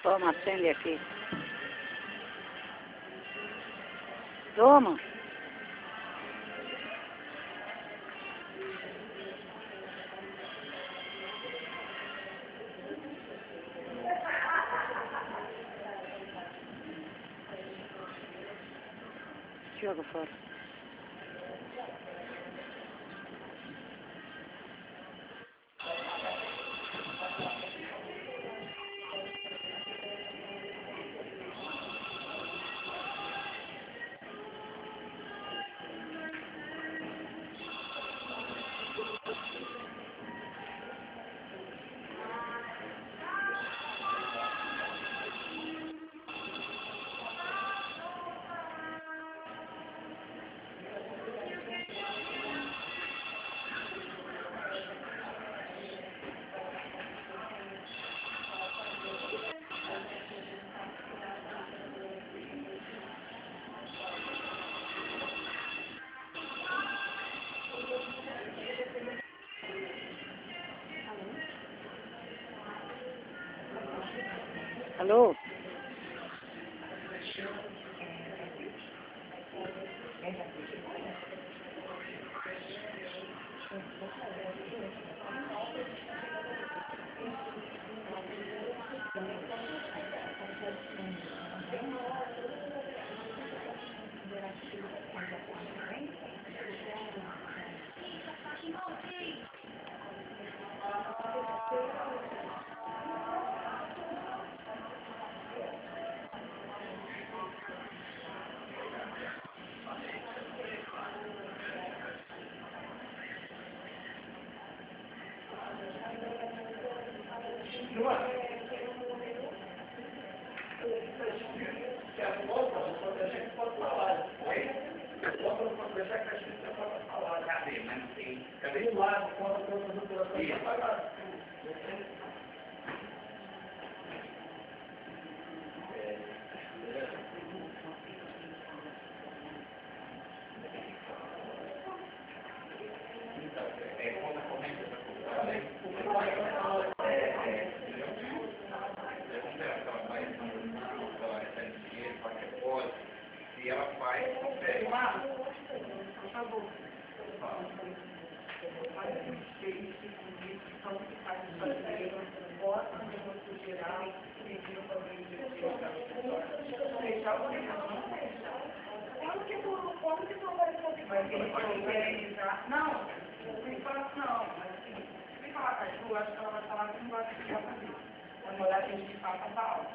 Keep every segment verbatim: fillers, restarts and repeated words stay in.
Toma, acende aqui. Toma. Joga fora. Alô? E ela faz, consegue. Por favor. Não, não faço não, mas assim, se falar com a Ju, acho que ela vai falar que não gosta de ficar comigo. Quando olhar que a gente fala pra aula.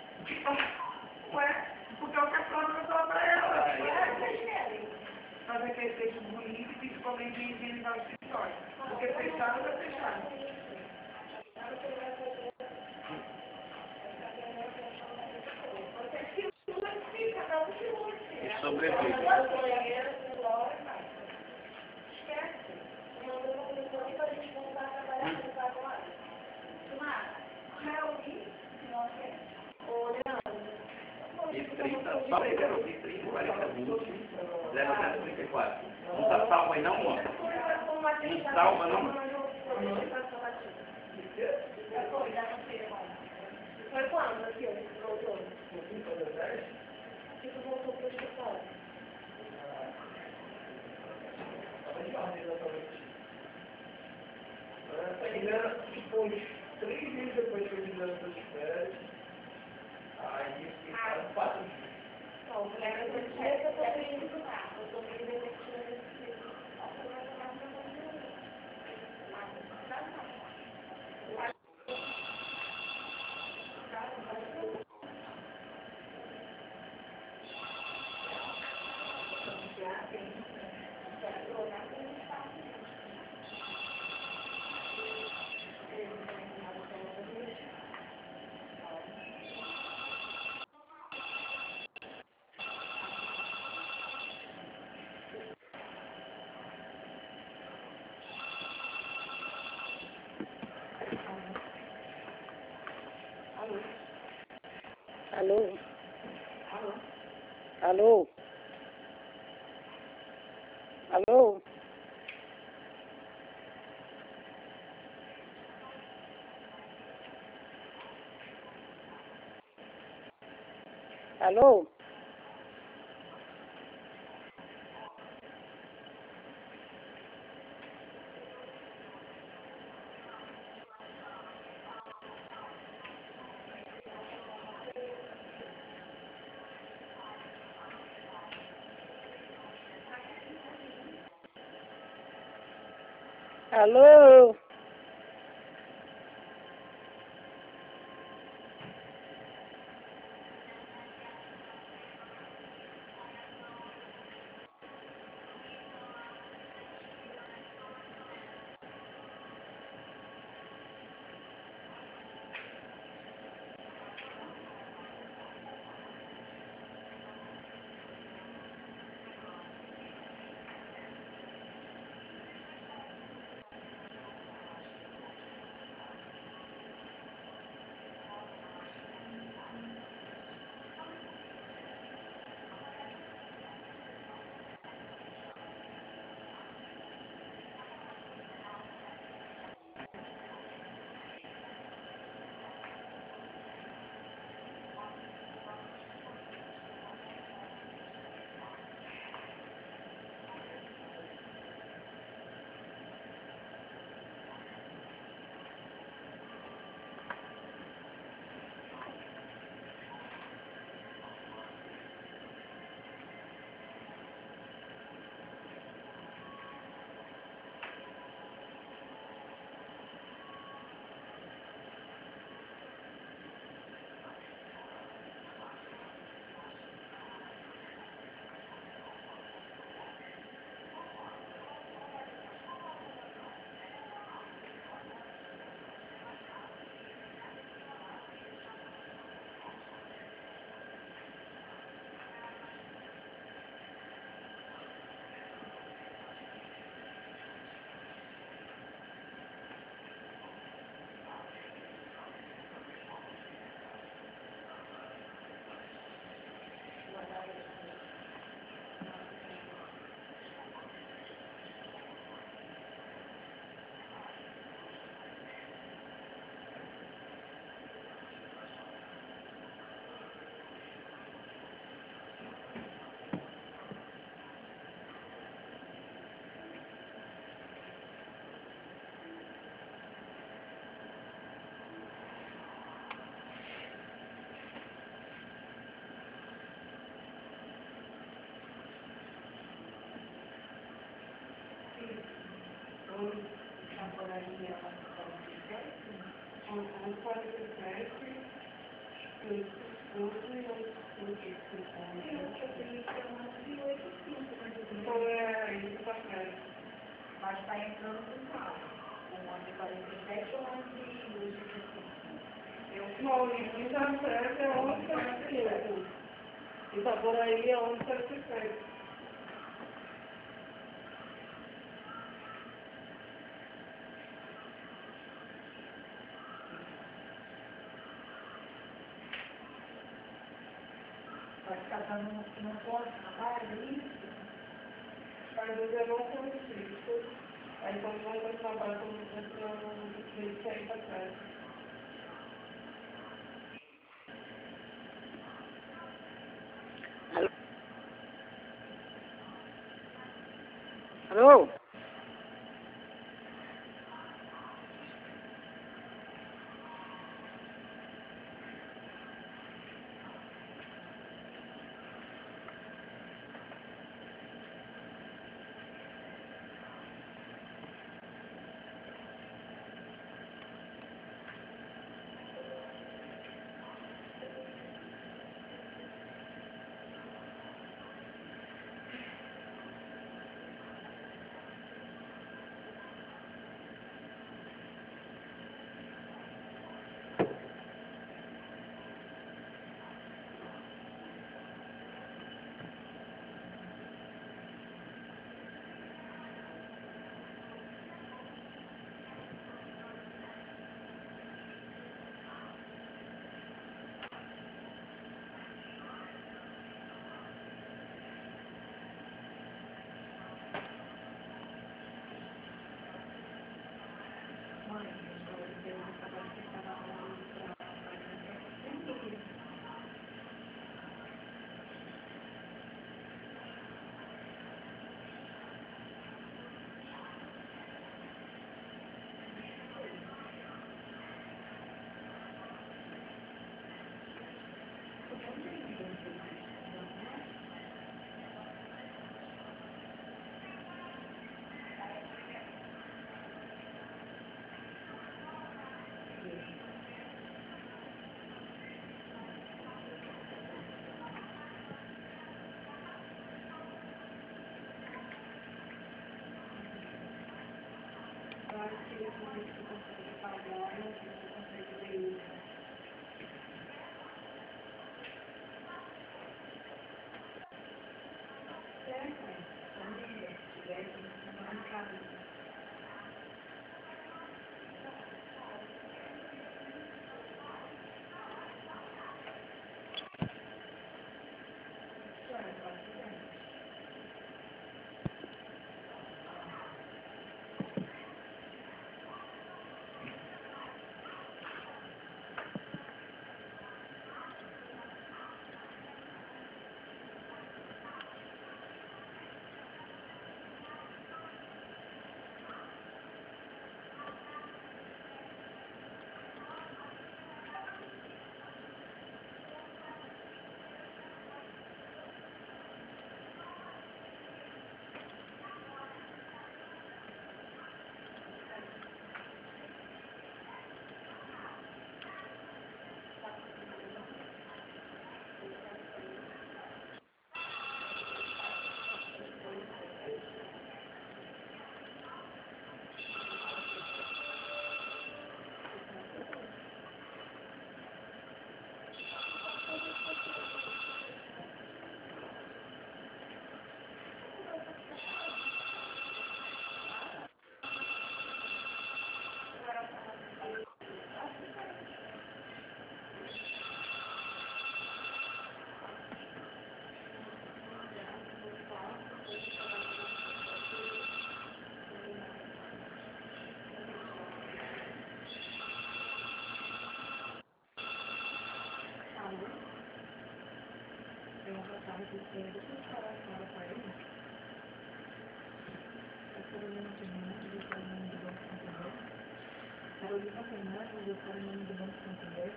Ué, porque eu quero falar que eu falo pra ela. Fazer aquele texto bonito e principalmente higienizar o escritório. Porque fechado vai fechar. E sobrevive. E trinta, só pegando de trinta, quarenta, vinte, zero zero trinta e quatro. Não tá salvo aí não, moça? Não salva não? Foi quando aqui ele voltou? Tipo, voltou para o escritório. Depois, três dias depois que eu vim das férias, aí ficaram quatro dias. Não, o colega da chefe eu tô indo pro carro. Eu tô indo investindo Alô? Alô? Alô? Alô? Alô? Temporaria um quarenta e sete, dois doze e oito. Então é isso, tá certo. Mas está entrando no carro. O onze quarenta e sete ou onze oito? Não, o início da certo é onze quarenta e oito. Itaboraí é onze quarenta e sete. Vai ficar dando não pode trabalho, isso? Às vezes eu não consigo. Aí quando não vai trabalhar, eu deixo aí para trás. Alô? salário que ele consegue pagar, ele consegue ver isso. Certo? Família, se tiver que trabalhar em casa. Carolina Fernandes, eu falo em nome do Banco Santander.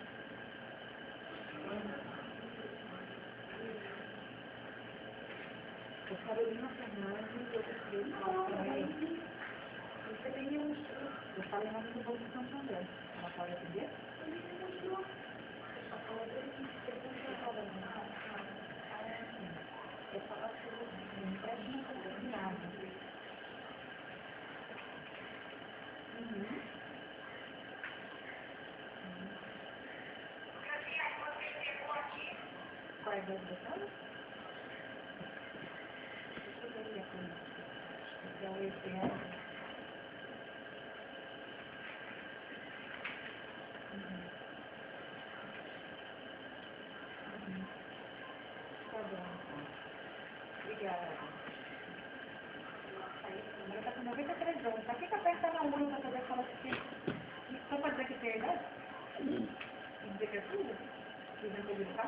A Carolina Fernandes, eu falo também. Você tem um... Eu falo em nome do Banco Santander. Ela pode atender? Eu falo sobre um empréstimo consignado. Uhum. Qual é a data? Deixa eu ver aqui. É o E P R. Uhum. Uhum. Tá bom, então. Obrigada. Agora tá com noventa e três anos. Pra que que aperta na urna pra poder falar que... Só pra dizer que tem idade? E dizer que é tudo? E não pode ficar?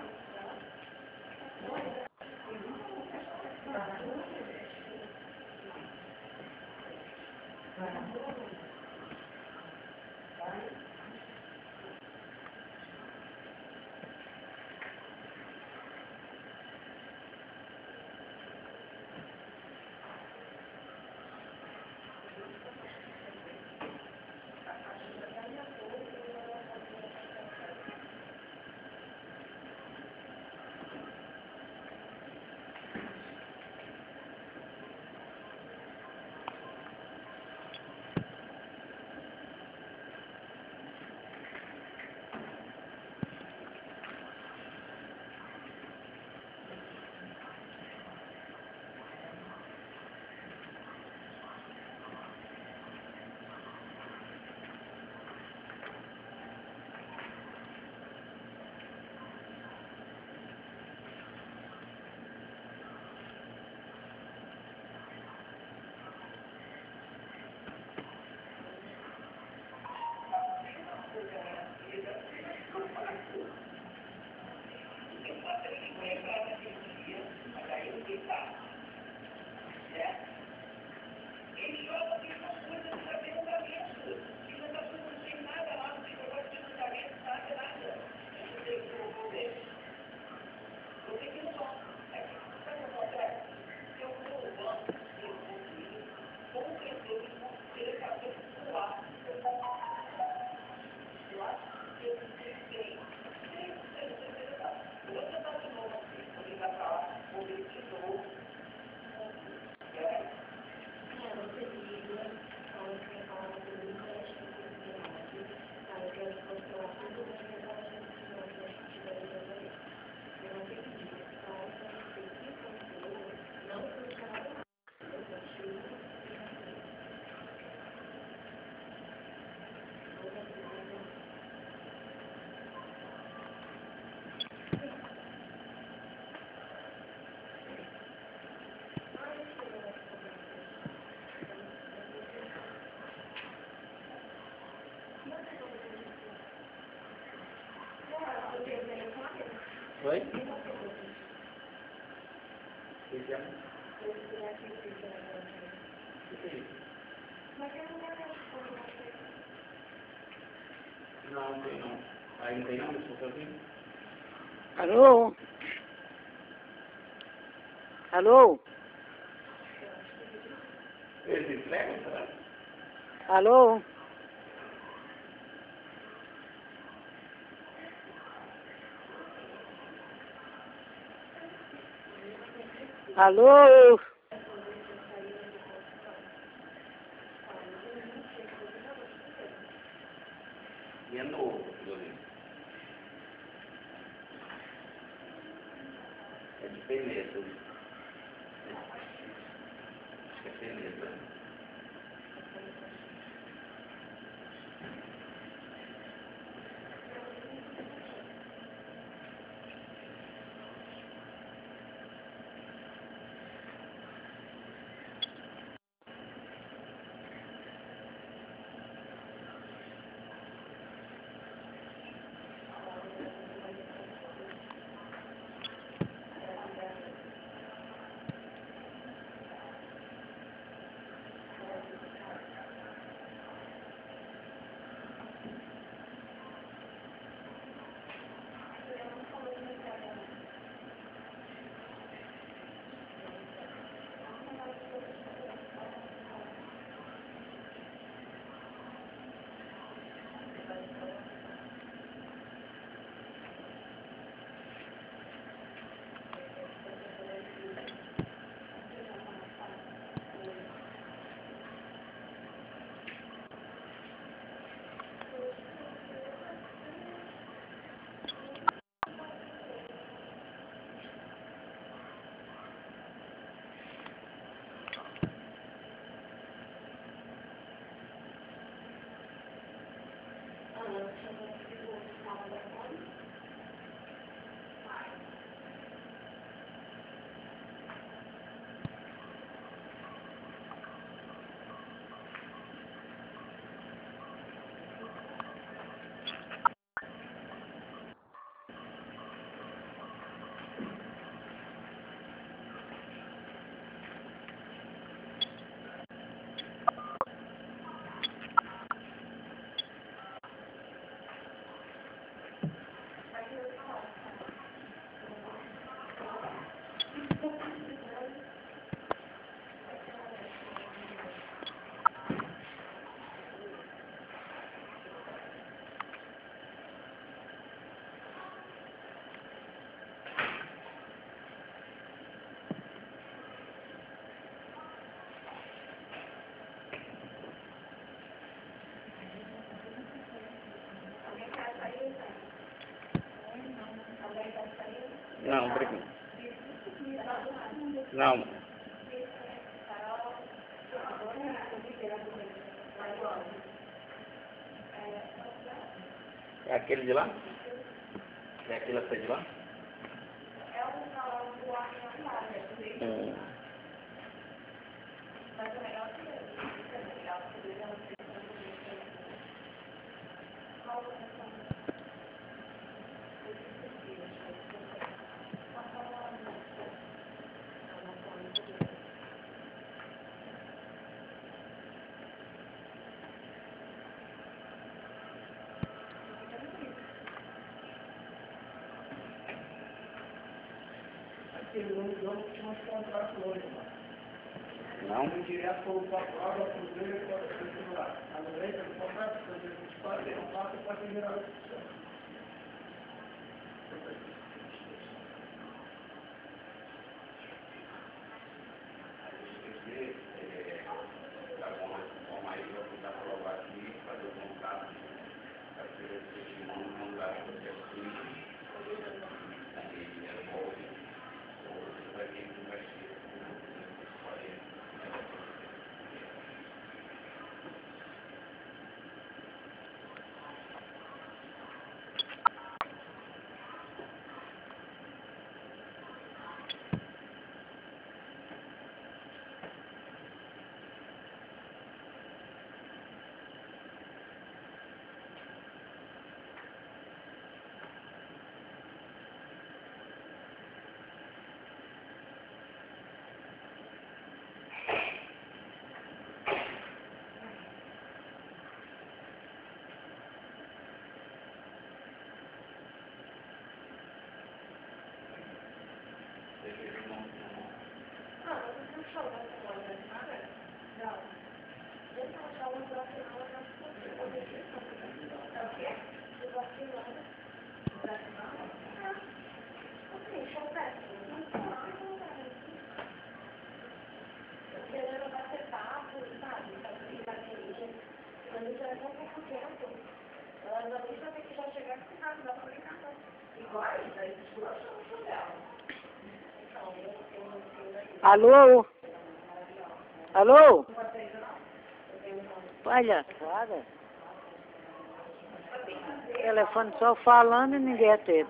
Oi? O que é? O que é isso? Não, não tem não. Aí não tem não, deixa eu fazer. Alô? Alô? Eles entregam, será? Alô? Alô? E é novo, Jolene. É de peneta. Acho que é peneta. Não, obrigado. Não. É aquele de lá? É aquele até de lá? Hum. Aquele homem não tinha uns contratos hoje, mano. Não? Eu direto para o patrão, a cruzeiro, para o celular. A direita do contrato, se você não pode, não passa, pode virar a opção. Alô? Alô? Olha, olha. Telefone só falando e ninguém atende.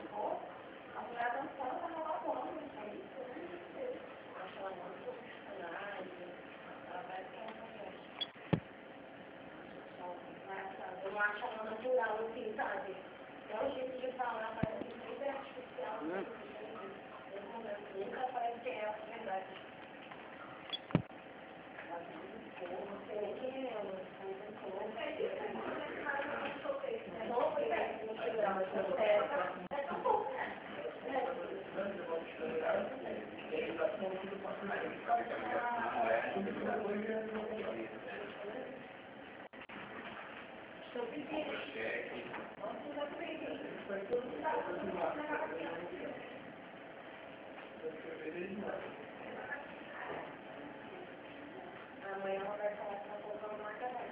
Hum. Amanhã ela vai falar que ela colocou no marca-data.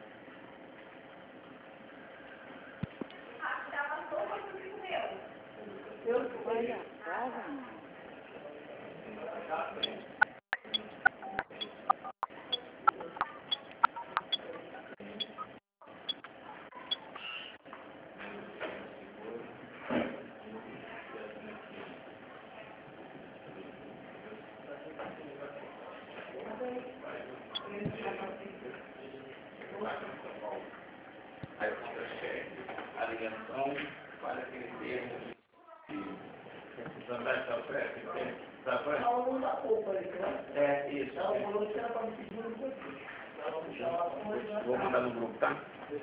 Ah, tava todo mundo meu. Olha, casa. Aí fica cheque, a ligação, para aquele termo de vantagem da pressa, da pressa. É, isso. Vou mandar no grupo, tá?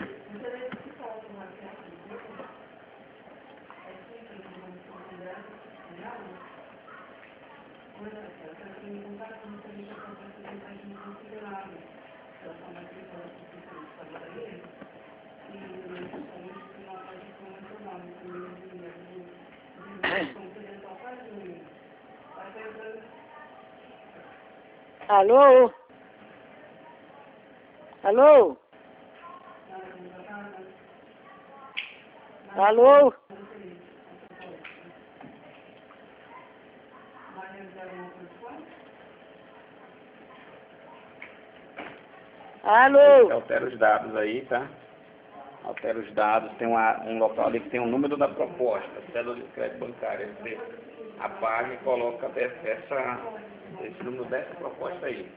Alô? Alô? Alô? Alô? Altera os dados aí, tá? Altera os dados, tem uma, um local ali que tem o número da proposta, cédula de crédito bancário. Você apaga e coloca essa, esse número dessa proposta aí.